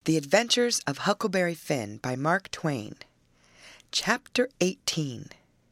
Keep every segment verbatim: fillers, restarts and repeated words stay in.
The Adventures of Huckleberry Finn by Mark Twain. Chapter eighteen.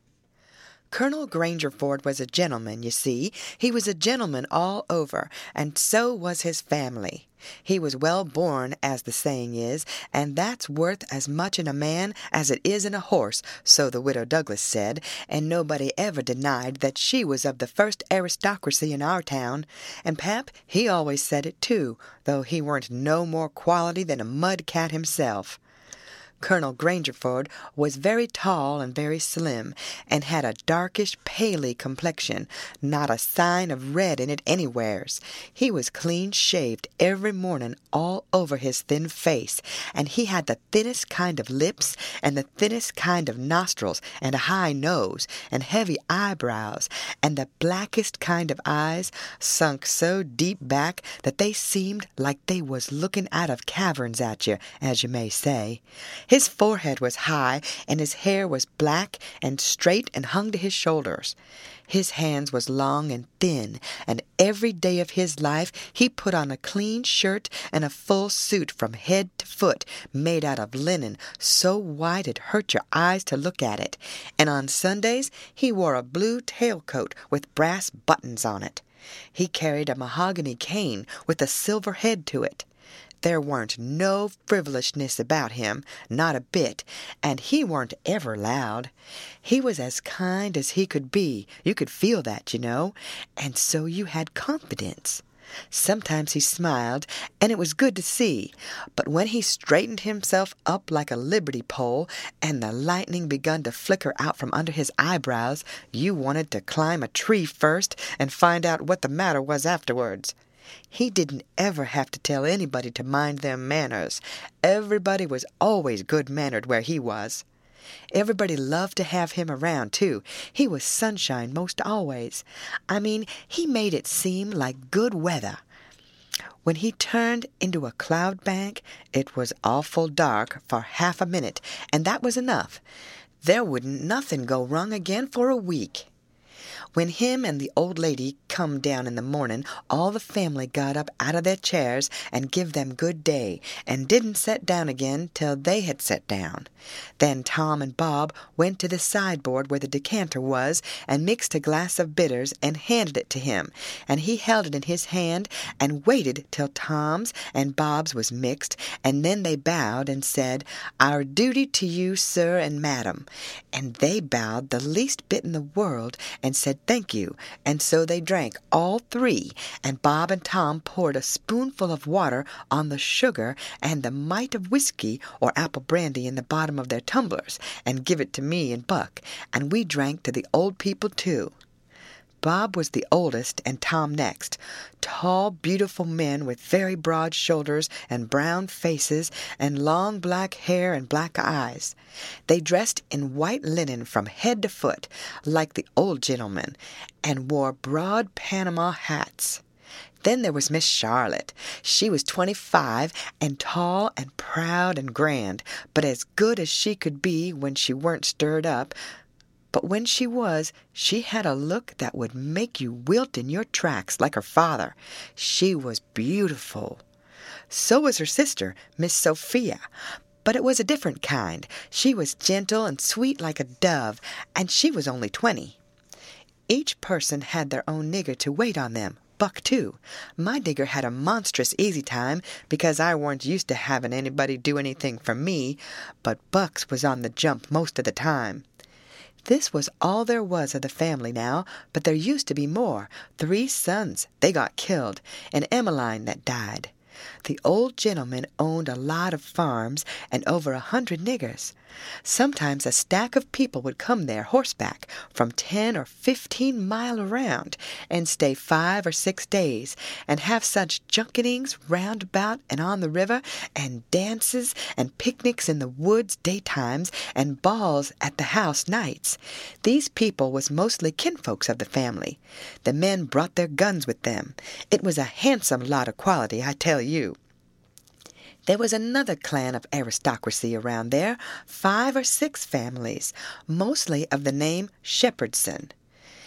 Colonel Grangerford was a gentleman, you see. He was a gentleman all over, and so was his family. He was well born, as the saying is, and that's worth as much in a man as it is in a horse, so the Widow Douglas said, and nobody ever denied that she was of the first aristocracy in our town. And Pap, he always said it too, though he weren't no more quality than a mud cat himself. Colonel Grangerford was very tall and very slim, and had a darkish, paly complexion, not a sign of red in it anywheres. He was clean-shaved every morning all over his thin face, and he had the thinnest kind of lips, and the thinnest kind of nostrils, and a high nose, and heavy eyebrows, and the blackest kind of eyes, sunk so deep back that they seemed like they was looking out of caverns at you, as you may say. His forehead was high, and his hair was black and straight and hung to his shoulders. His hands was long and thin, and every day of his life he put on a clean shirt and a full suit from head to foot, made out of linen, so white it hurt your eyes to look at it, and on Sundays he wore a blue tailcoat with brass buttons on it. He carried a mahogany cane with a silver head to it. There weren't no frivolishness about him, not a bit, and he weren't ever loud. He was as kind as he could be. You could feel that, you know, and so you had confidence. Sometimes he smiled, and it was good to see, but when he straightened himself up like a liberty pole, and the lightning begun to flicker out from under his eyebrows, you wanted to climb a tree first and find out what the matter was afterwards. He didn't ever have to tell anybody to mind their manners. Everybody was always good-mannered where he was. Everybody loved to have him around, too. He was sunshine most always. I mean, he made it seem like good weather. When he turned into a cloud bank, it was awful dark for half a minute, and that was enough. There wouldn't nothing go wrong again for a week. When him and the old lady come down in the morning, all the family got up out of their chairs and give them good day, and didn't set down again till they had set down. Then Tom and Bob went to the sideboard where the decanter was, and mixed a glass of bitters and handed it to him, and he held it in his hand and waited till Tom's and Bob's was mixed, and then they bowed and said, "Our duty to you, sir and madam," and they bowed the least bit in the world, and said thank you, and so they drank, all three, and Bob and Tom poured a spoonful of water on the sugar and the mite of whiskey or apple brandy in the bottom of their tumblers, and give it to me and Buck, and we drank to the old people too. Bob was the oldest, and Tom next. Tall, beautiful men with very broad shoulders and brown faces and long black hair and black eyes. They dressed in white linen from head to foot, like the old gentlemen, and wore broad Panama hats. Then there was Miss Charlotte. She was twenty-five, and tall and proud and grand, but as good as she could be when she weren't stirred up. But when she was, she had a look that would make you wilt in your tracks like her father. She was beautiful. So was her sister, Miss Sophia, but it was a different kind. She was gentle and sweet like a dove, and she was only twenty. Each person had their own nigger to wait on them. Buck, too. My nigger had a monstrous easy time, because I weren't used to having anybody do anything for me, but Buck's was on the jump most of the time. This was all there was of the family now, but there used to be more. Three sons. They got killed, and Emmeline that died. The old gentleman owned a lot of farms and over a hundred niggers. Sometimes a stack of people would come there horseback from ten or fifteen mile around and stay five or six days and have such junketings round about and on the river, and dances and picnics in the woods daytimes, and balls at the house nights. These people was mostly kinfolks of the family. The men brought their guns with them. It was a handsome lot of quality, I tell you. There was another clan of aristocracy around there, five or six families, mostly of the name Shepherdson.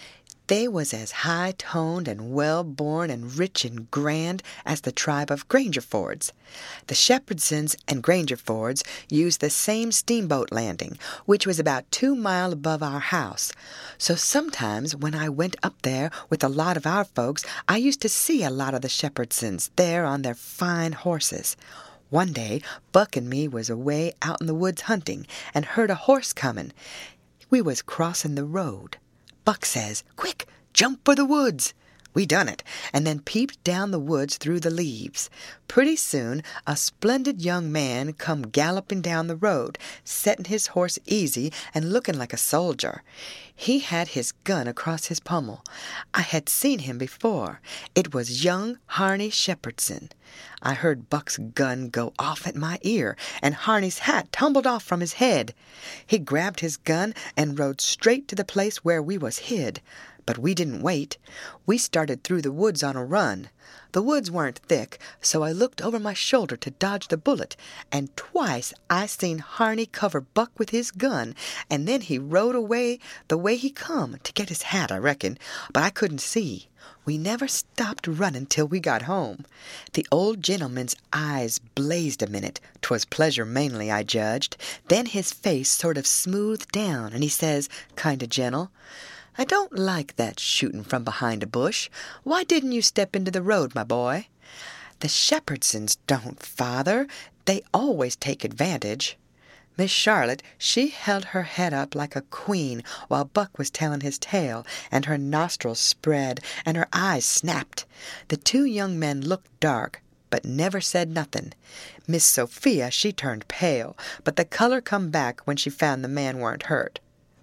They was as high-toned and well-born and rich and grand as the tribe of Grangerfords. The Shepherdsons and Grangerfords used the same steamboat landing, which was about two mile above our house. So sometimes when I went up there with a lot of our folks, I used to see a lot of the Shepherdsons there on their fine horses. One day, Buck and me was away out in the woods hunting and heard a horse comin'. We was crossin' the road. Buck says, "Quick, jump for the woods." We done it, and then peeped down the woods through the leaves. Pretty soon a splendid young man come galloping down the road, setting his horse easy and looking like a soldier. He had his gun across his pommel. I had seen him before. It was young Harney Shepherdson. I heard Buck's gun go off at my ear, and Harney's hat tumbled off from his head. He grabbed his gun and rode straight to the place where we was hid. But we didn't wait. We started through the woods on a run. The woods weren't thick, so I looked over my shoulder to dodge the bullet, and twice I seen Harney cover Buck with his gun, and then he rode away the way he come, to get his hat, I reckon, but I couldn't see. We never stopped running till we got home. The old gentleman's eyes blazed a minute. 'Twas pleasure mainly, I judged. Then his face sort of smoothed down, and he says, kind o' gentle, "I don't like that shooting from behind a bush. Why didn't you step into the road, my boy?" "The Shepherdsons don't, father. They always take advantage." Miss Charlotte, she held her head up like a queen while Buck was telling his tale, and her nostrils spread, and her eyes snapped. The two young men looked dark, but never said nothing. Miss Sophia, she turned pale, but the color come back when she found the man weren't hurt.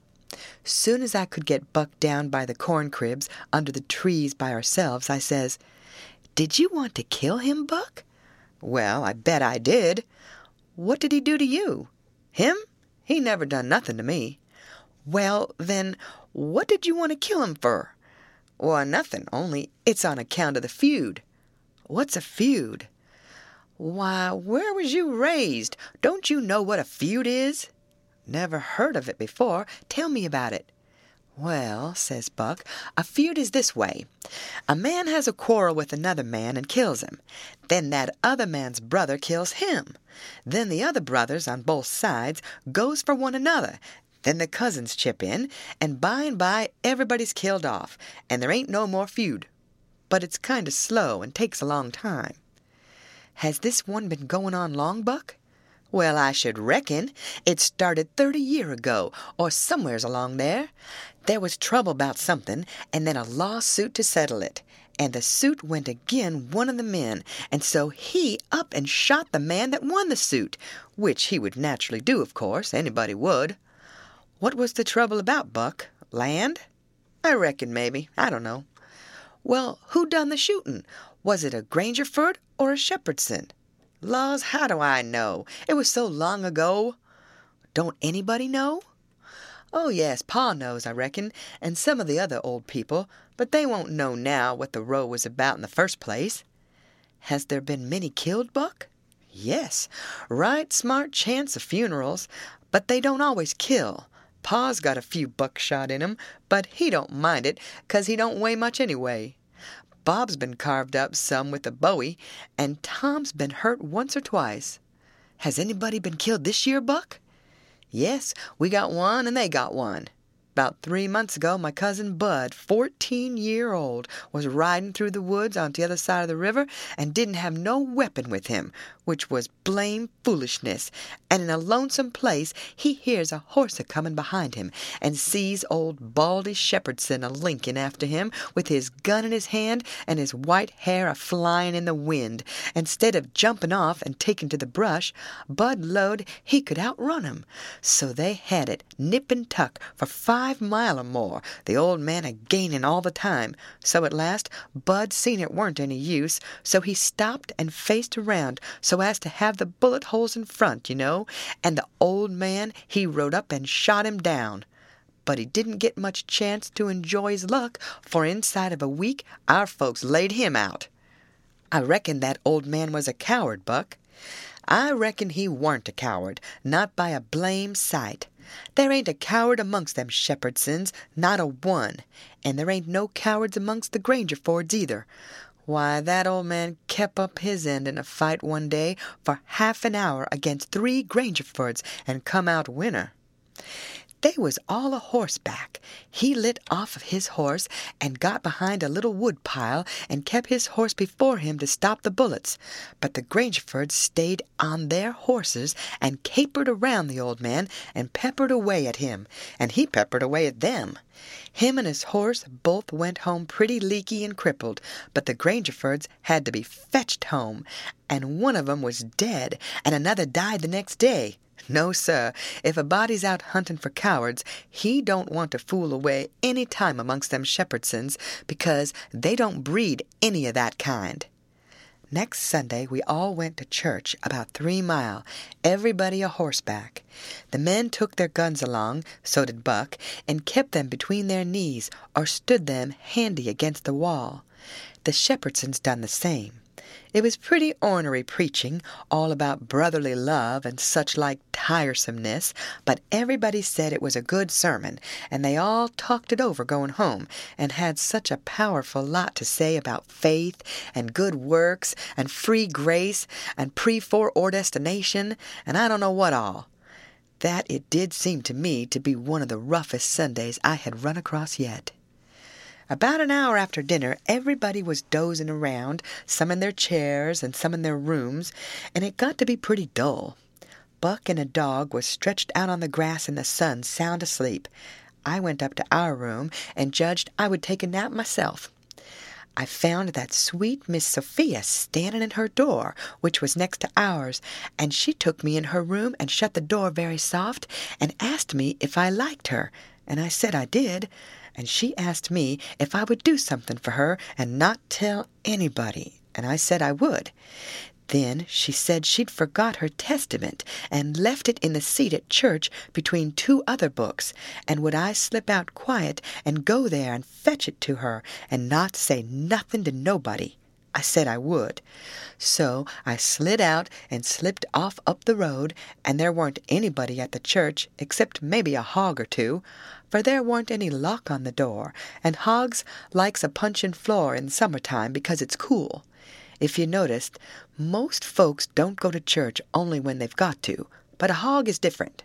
Soon as I could get Buck down by the corn cribs under the trees by ourselves, I says, "Did you want to kill him, Buck?" "Well, I bet I did." "What did he do to you?" "Him? He never done nothing to me." "Well, then, what did you want to kill him fur?" "Why, nothing, only it's on account of the feud." "What's a feud?" "Why, where was you raised? Don't you know what a feud is?" "Never heard of it before. Tell me about it." "Well," says Buck, "a feud is this way. A man has a quarrel with another man and kills him. Then that other man's brother kills him. Then the other brothers on both sides goes for one another. Then the cousins chip in, and by and by everybody's killed off, and there ain't no more feud. But it's kind of slow and takes a long time." "Has this one been going on long, Buck?" "Well, I should reckon. It started thirty year ago, or somewheres along there. There was trouble about something, and then a lawsuit to settle it. And the suit went agin one of the men, and so he up and shot the man that won the suit, which he would naturally do, of course. Anybody would." "What was the trouble about, Buck? Land?" "I reckon maybe. I don't know." "Well, who done the shooting? Was it a Grangerford or a Shepherdson?" "Laws, how do I know? It was so long ago." "Don't anybody know?" "Oh, yes, Pa knows, I reckon, and some of the other old people, but they won't know now what the row was about in the first place." "Has there been many killed, Buck?" "Yes, right smart chance of funerals, but they don't always kill. Pa's got a few buckshot in him, but he don't mind it, 'cause he don't weigh much anyway. Bob's been carved up some with a bowie, and Tom's been hurt once or twice." "Has anybody been killed this year, Buck?" "Yes, we got one and they got one. About three months ago my cousin Bud, fourteen year old, was riding through the woods on the other side of the river and didn't have no weapon with him, which was blame foolishness, and in a lonesome place he hears a horse a-comin' behind him, and sees old Baldy Shepherdson a-linking after him with his gun in his hand and his white hair a-flying in the wind, and 'stead of jumping off and taking to the brush, Bud 'lowed he could outrun him. So they had it nip and tuck for five mile or more, the old man a-gainin' all the time. So at last Bud seen it weren't any use, so he stopped and faced around so as to have the bullet holes in front, you know, and the old man, he rode up and shot him down. But he didn't get much chance to enjoy his luck, for inside of a week our folks laid him out." "I reckon that old man was a coward, Buck." "I reckon he warn't a coward, not by a blame sight. There ain't a coward amongst them Shepherdsons, not a one, and there ain't no cowards amongst the Grangerfords either. Why, that old man kep up his end in a fight one day for half an hour against three Grangerfords, and come out winner. They was all a horseback. He lit off of his horse and got behind a little wood pile and kept his horse before him to stop the bullets. But the Grangerfords stayed on their horses and capered around the old man and peppered away at him, and he peppered away at them. Him and his horse both went home pretty leaky and crippled, but the Grangerfords had to be fetched home, and one of 'em was dead, and another died the next day. No, sir, if a body's out hunting for cowards, he don't want to fool away any time amongst them Shepherdsons, because they don't breed any of that kind. Next Sunday we all went to church about three mile, everybody a horseback. The men took their guns along, so did Buck, and kept them between their knees, or stood them handy against the wall. The Shepherdsons done the same. It was pretty ornery preaching, all about brotherly love and such like tiresomeness, but everybody said it was a good sermon, and they all talked it over going home, and had such a powerful lot to say about faith, and good works, and free grace, and pre-foreordestination, and I don't know what all, that it did seem to me to be one of the roughest Sundays I had run across yet. About an hour after dinner, everybody was dozing around, some in their chairs and some in their rooms, and it got to be pretty dull. Buck and a dog was stretched out on the grass in the sun, sound asleep. I went up to our room and judged I would take a nap myself. I found that sweet Miss Sophia standing in her door, which was next to ours, and she took me in her room and shut the door very soft, and asked me if I liked her, and I said I did. And she asked me if I would do something for her and not tell anybody, and I said I would. Then she said she'd forgot her Testament and left it in the seat at church between two other books, and would I slip out quiet and go there and fetch it to her and not say nothing to nobody. I said I would. So I slid out and slipped off up the road, and there weren't anybody at the church except maybe a hog or two, for there weren't any lock on the door, and hogs likes a punchin' floor in summertime because it's cool. If you noticed, most folks don't go to church only when they've got to, but a hog is different.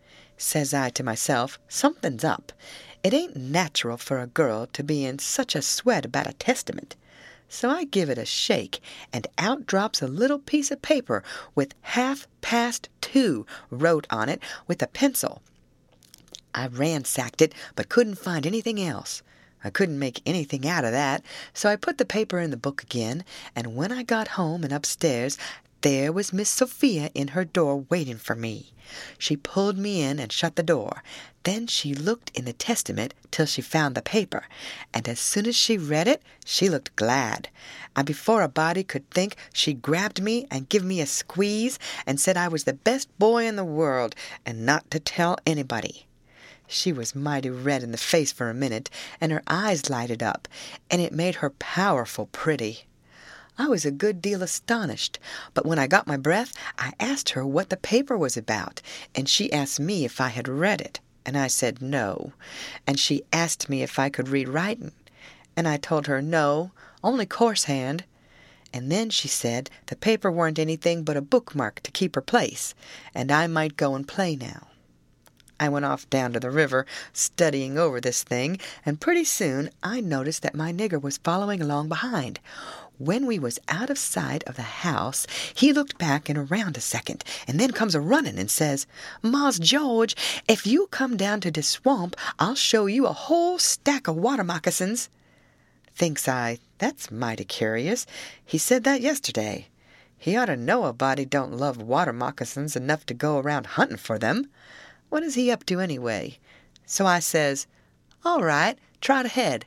Says I to myself, something's up. It ain't natural for a girl to be in such a sweat about a Testament. So I give it a shake, and out drops a little piece of paper with half past two wrote on it with a pencil. I ransacked it, but couldn't find anything else. I couldn't make anything out of that, so I put the paper in the book again, and when I got home and upstairs, there was Miss Sophia in her door waiting for me. She pulled me in and shut the door. Then she looked in the Testament till she found the paper, and as soon as she read it, she looked glad. And before a body could think, she grabbed me and give me a squeeze and said I was the best boy in the world and not to tell anybody. She was mighty red in the face for a minute, and her eyes lighted up, and it made her powerful pretty. I was a good deal astonished, but when I got my breath, I asked her what the paper was about, and she asked me if I had read it, and I said no, and she asked me if I could read writing, and I told her no, only coarse hand, and then she said the paper weren't anything but a bookmark to keep her place, and I might go and play now. I went off down to the river, studying over this thing, and pretty soon I noticed that my nigger was following along behind. When we was out of sight of the house, he looked back and around a second, and then comes a-running and says, "Mars George, if you come down to de swamp, I'll show you a whole stack of water moccasins." Thinks I, that's mighty curious. He said that yesterday. He ought to know a body don't love water moccasins enough to go around hunting for them. What is he up to anyway? So I says, "All right, trot ahead."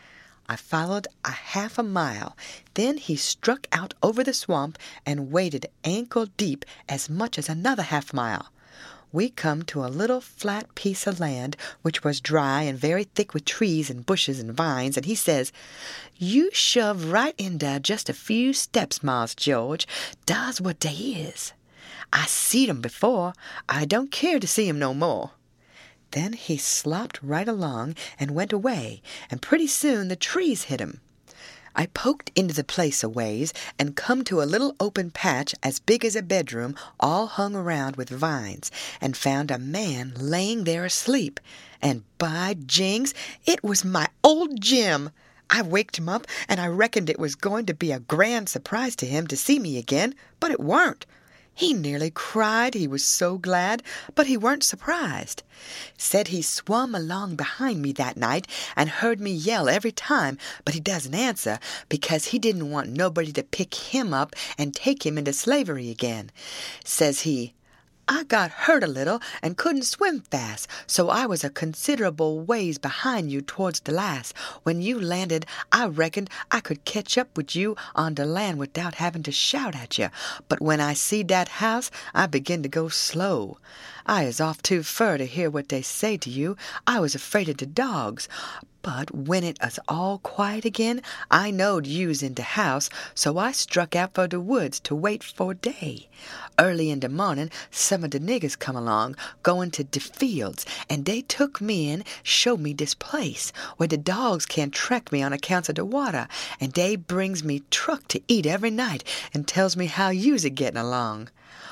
I followed a half a mile. Then he struck out over the swamp and waded ankle deep as much as another half mile. We come to a little flat piece of land which was dry and very thick with trees and bushes and vines, and he says, "You shove right in dar just a few steps, Mars George. Dar's what dey is. I seed 'em before. I don't care to see 'em no more." Then he slopped right along and went away, and pretty soon the trees hit him. I poked into the place a ways and come to a little open patch as big as a bedroom, all hung around with vines, and found a man laying there asleep. And by jings, it was my old Jim! I waked him up, and I reckoned it was going to be a grand surprise to him to see me again, but it weren't. He nearly cried, he was so glad, but he weren't surprised. Said he swum along behind me that night and heard me yell every time, but he doesn't answer because he didn't want nobody to pick him up and take him into slavery again. Says he, I got hurt a little and couldn't swim fast, so I was a considerable ways behind you towards the last. When you landed, I reckoned I could catch up with you on the land without having to shout at you. But when I see that house, I begin to go slow. I is off too fur to hear what they say to you. I was afraid of the dogs. But when it was all quiet again, I knowed you's in the house, so I struck out for the woods to wait for day. Early in the morning, some of the niggers come along, going to the fields, and they took me in, showed me this place, where the dogs can't track me on account of the water, and they brings me truck to eat every night, and tells me how you's a getting along.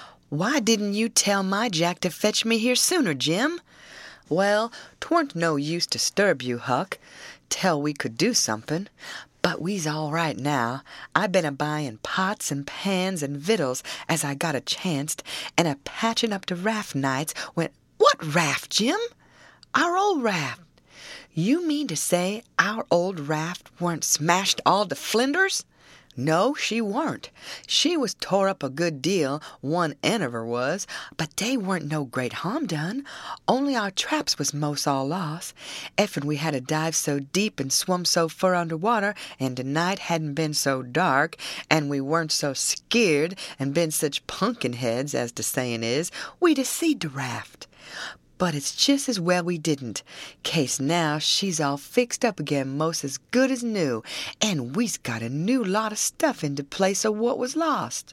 Why didn't you tell my Jack to fetch me here sooner, Jim? Well, 'twarn't no use to disturb you, Huck, till we could do something. But we's all right now. I been a-buying pots and pans and victuals as I got a chancet, and a-patching up the raft nights when— What raft, Jim? Our old raft. You mean to say our old raft weren't smashed all to flinders? No, she weren't. She was tore up a good deal, one end of her was, but they weren't no great harm done. Only our traps was most all lost. Effen we had to dive so deep and swum so fur under water, and the night hadn't been so dark, and we weren't so skeered and been such punkin heads, as the sayin' is, we'd a seed the raft. But it's just as well we didn't, case now she's all fixed up again most as good as new, and we's got a new lot of stuff in the place of what was lost.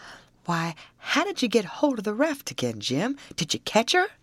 Why, how did you get hold of the raft again, Jim? Did you catch her?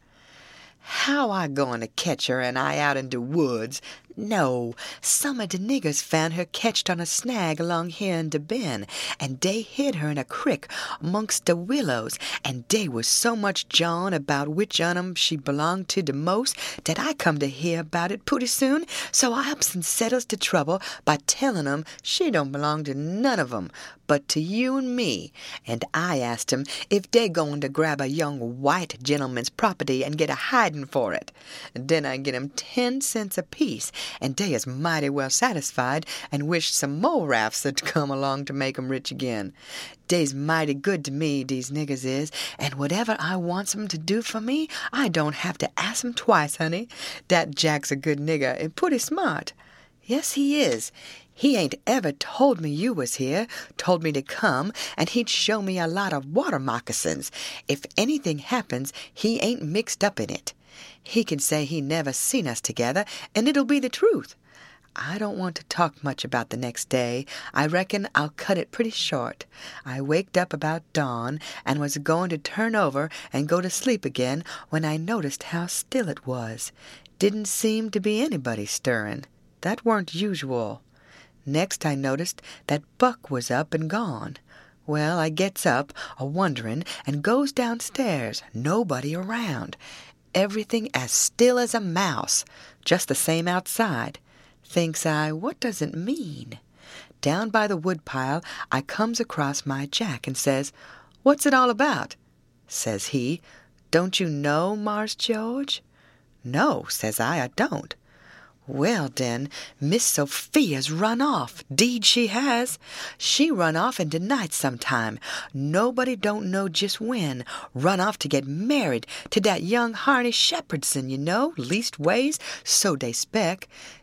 How I going to catch her and I out in the woods? No, some of the niggers found her ketched on a snag along here in the bend, and they hid her in a crick amongst the willows, and they was so much jawing about which on 'em she belonged to the most that I come to hear about it pretty soon, so I ups and settles the trouble by telling 'em she don't belong to none of 'em, but to you and me, and I asked 'em if they going to grab a young white gentleman's property and get a hiding for it. And then I get 'em ten cents apiece, and they is mighty well satisfied and wished some more rafts had come along to make 'em rich again. Dey's mighty good to me, these niggers is, and whatever I wants 'em to do for me, I don't have to ask 'em twice, honey. Dat Jack's a good nigger and pretty smart. Yes, he is. He ain't ever told me you was here, told me to come, and he'd show me a lot of water moccasins. If anything happens, he ain't mixed up in it. He can say he never seen us together, and it'll be the truth. I don't want to talk much about the next day. I reckon I'll cut it pretty short. I waked up about dawn and was going to turn over and go to sleep again when I noticed how still it was. Didn't seem to be anybody stirring. That weren't usual. Next I noticed that Buck was up and gone. Well, I gets up, a-wonderin', and goes downstairs. Nobody around. Everything as still as a mouse, just the same outside. Thinks I, what does it mean? Down by the woodpile, I comes across my Jack and says, What's it all about? Says he, Don't you know, Mars George? No, says I, I don't. Well, den, Miss Sophia's run off. 'Deed she has. She run off in de night sometime. Nobody don't know just when. Run off to get married to dat young Harney Shepherdson, you know, leastways, so dey spec.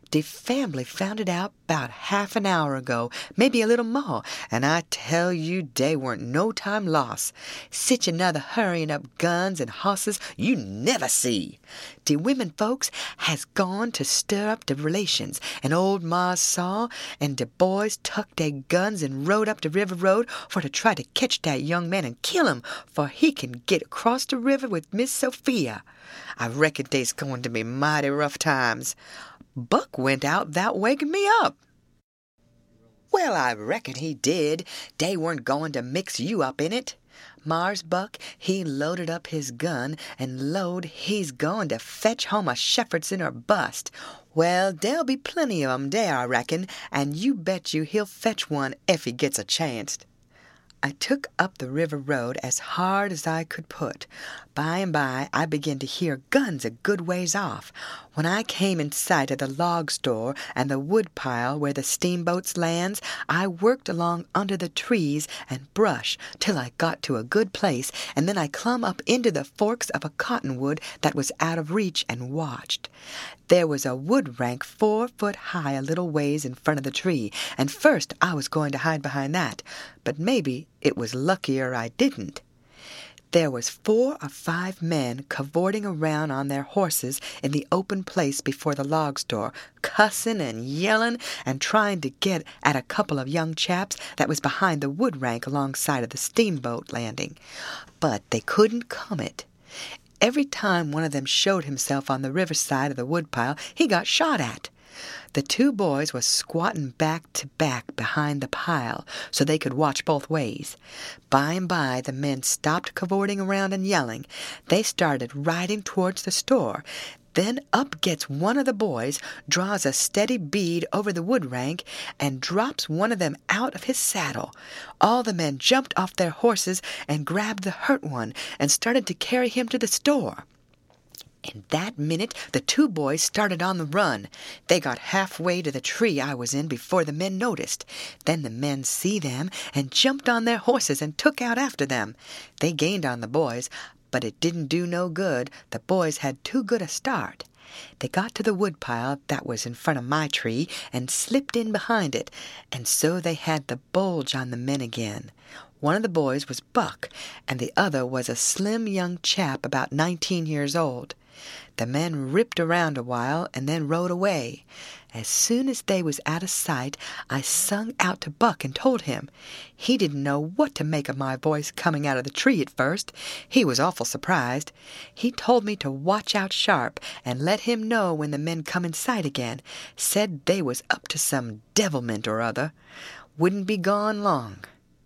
De family found it out 'bout half an hour ago, maybe a little more, and I tell you dey warn't no time lost. Sich another hurrying up guns and hosses you never see. De women folks has gone to stir up de relations, and old Ma saw, and de boys tucked dey guns and rode up de river road for to try to ketch dat young man and kill him, for he can get across de river with Miss Sophia. I reckon dey's going to be mighty rough times. Buck went out that waking me up. Well, I reckon he did. Dey weren't going to mix you up in it. Mars Buck, he loaded up his gun, and load, he's going to fetch home a Shepherdson or bust. Well, there'll be plenty of 'em there, I reckon, and you bet you he'll fetch one if he gets a chance. I took up the river road as hard as I could put. By and by I began to hear guns a good ways off. When I came in sight of the log store and the wood pile where the steamboats lands, I worked along under the trees and brush till I got to a good place, and then I clumb up into the forks of a cottonwood that was out of reach and watched. There was a wood rank four foot high a little ways in front of the tree, and first I was going to hide behind that, but maybe it was luckier I didn't. There was four or five men cavorting around on their horses in the open place before the log store, cussing and yelling and trying to get at a couple of young chaps that was behind the wood rank alongside of the steamboat landing. But they couldn't come it. Every time one of them showed himself on the riverside of the woodpile, he got shot at. The two boys was squatting back to back behind the pile so they could watch both ways. By and by the men stopped cavorting around and yelling. They started riding towards the store. Then up gets one of the boys, draws a steady bead over the wood rank, and drops one of them out of his saddle. All the men jumped off their horses and grabbed the hurt one and started to carry him to the store. In that minute, the two boys started on the run. They got halfway to the tree I was in before the men noticed. Then the men see them and jumped on their horses and took out after them. They gained on the boys, but it didn't do no good. The boys had too good a start. They got to the woodpile that was in front of my tree and slipped in behind it, and so they had the bulge on the men again. One of the boys was Buck, and the other was a slim young chap about nineteen years old. The men ripped around a while and then rode away. As soon as they was out of sight, I sung out to Buck and told him. He didn't know what to make of my voice coming out of the tree at first. He was awful surprised. He told me to watch out sharp and let him know when the men come in sight again. Said they was up to some devilment or other. Wouldn't be gone long.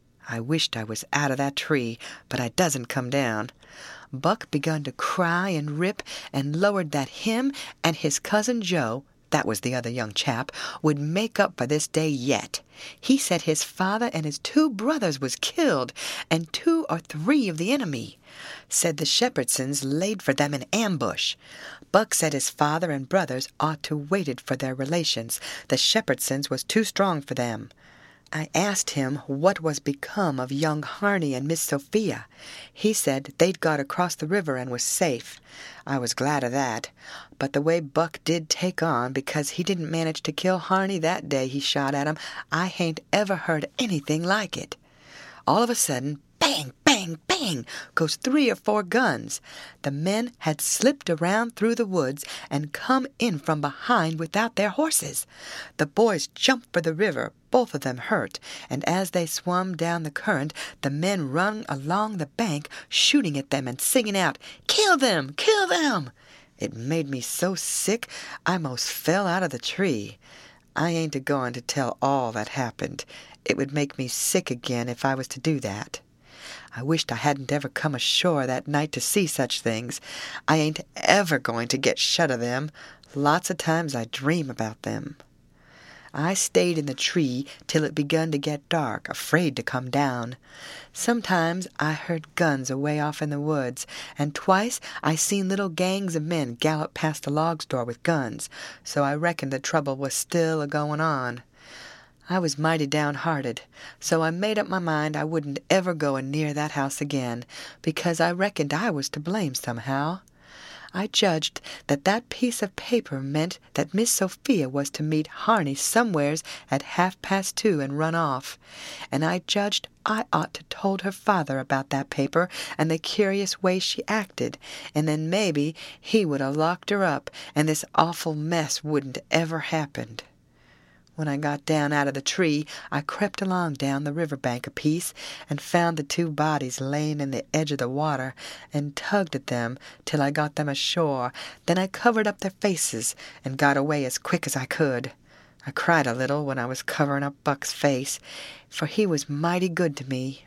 I wished I was out of that tree, but I doesn't come down. Buck begun to cry and rip, and lowered that him and his cousin Joe, that was the other young chap, would make up for this day yet. He said his father and his two brothers was killed, and two or three of the enemy. Said the Shepherdsons laid for them in ambush. Buck said his father and brothers ought to waited for their relations. The Shepherdsons was too strong for them. I asked him what was become of young Harney and Miss Sophia. He said they'd got across the river and was safe. I was glad of that, but the way Buck did take on because he didn't manage to kill Harney that day he shot at him, I hain't ever heard anything like it. All of a sudden, bang, bang, bang, goes three or four guns. The men had slipped around through the woods and come in from behind without their horses. The boys jumped for the river, both of them hurt, and as they swum down the current, the men run along the bank, shooting at them and singing out, "Kill them! Kill them!" It made me so sick I most fell out of the tree. I ain't a-going to tell all that happened. It would make me sick again if I was to do that. I wished I hadn't ever come ashore that night to see such things. I ain't ever going to get shut of them. Lots of times I dream about them. I stayed in the tree till it begun to get dark, afraid to come down. Sometimes I heard guns away off in the woods, and twice I seen little gangs of men gallop past the log store with guns, so I reckoned the trouble was still a-going on. I was mighty downhearted, so I made up my mind I wouldn't ever go near that house again, because I reckoned I was to blame somehow. I judged that that piece of paper meant that Miss Sophia was to meet Harney somewheres at half-past two and run off. And I judged I ought to told her father about that paper and the curious way she acted, and then maybe he would have locked her up, and this awful mess wouldn't ever happened. When I got down out of the tree, I crept along down the river bank a piece, and found the two bodies laying in the edge of the water, and tugged at them till I got them ashore. Then I covered up their faces, and got away as quick as I could. I cried a little when I was covering up Buck's face, for he was mighty good to me.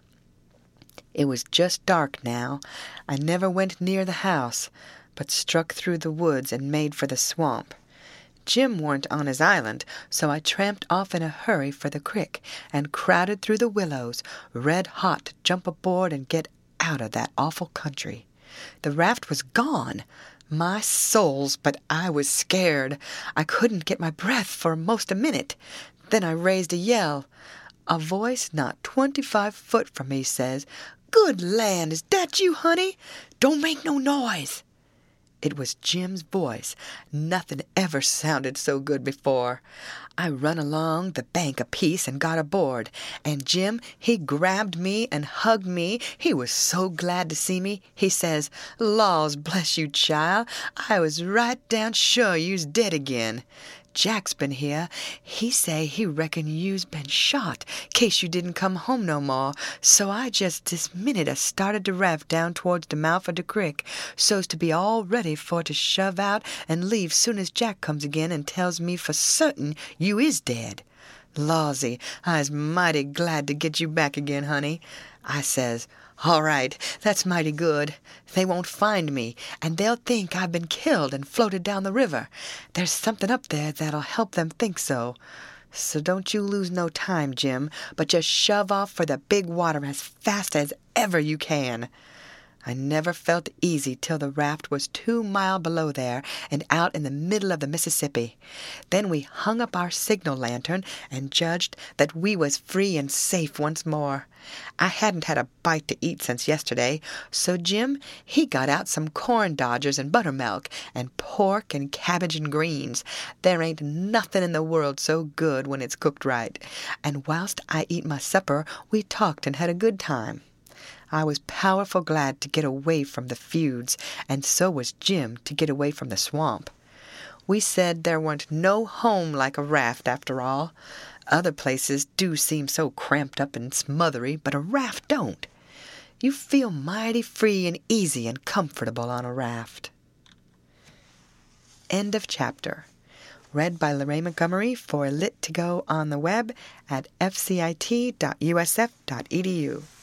It was just dark now. I never went near the house, but struck through the woods and made for the swamp. Jim warn't on his island, so I tramped off in a hurry for the crick, and crowded through the willows, red hot to jump aboard and get out of that awful country. The raft was gone. My souls, but I was scared. I couldn't get my breath for most a minute. Then I raised a yell. A voice not twenty-five foot from me says, "Good land, is that you, honey? Don't make no noise." It was Jim's voice. Nothing ever sounded so good before. I run along the bank a piece and got aboard, and Jim, he grabbed me and hugged me. He was so glad to see me. He says, "Laws bless you, child. I was right down sure you's dead again. Jack's been here. He say he reckon you's been shot, case you didn't come home no more. So I just this minute a started the raft down towards the mouth of the crick, so's to be all ready for to shove out and leave soon as Jack comes again and tells me for certain you is dead. Lawsy, I's mighty glad to get you back again, honey." I says, "All right, that's mighty good. They won't find me, and they'll think I've been killed and floated down the river. There's something up there that'll help them think so. So don't you lose no time, Jim, but just shove off for the big water as fast as ever you can." I never felt easy till the raft was two mile below there and out in the middle of the Mississippi. Then we hung up our signal lantern and judged that we was free and safe once more. I hadn't had a bite to eat since yesterday, so Jim, he got out some corn dodgers and buttermilk and pork and cabbage and greens. There ain't nothing in the world so good when it's cooked right. And whilst I eat my supper, we talked and had a good time. I was powerful glad to get away from the feuds, and so was Jim to get away from the swamp. We said there weren't no home like a raft after all. Other places do seem so cramped up and smothery, but a raft don't. You feel mighty free and easy and comfortable on a raft. End of chapter. Read by Lorraine Montgomery for Lit to Go on the web at f c i t dot u s f dot e d u.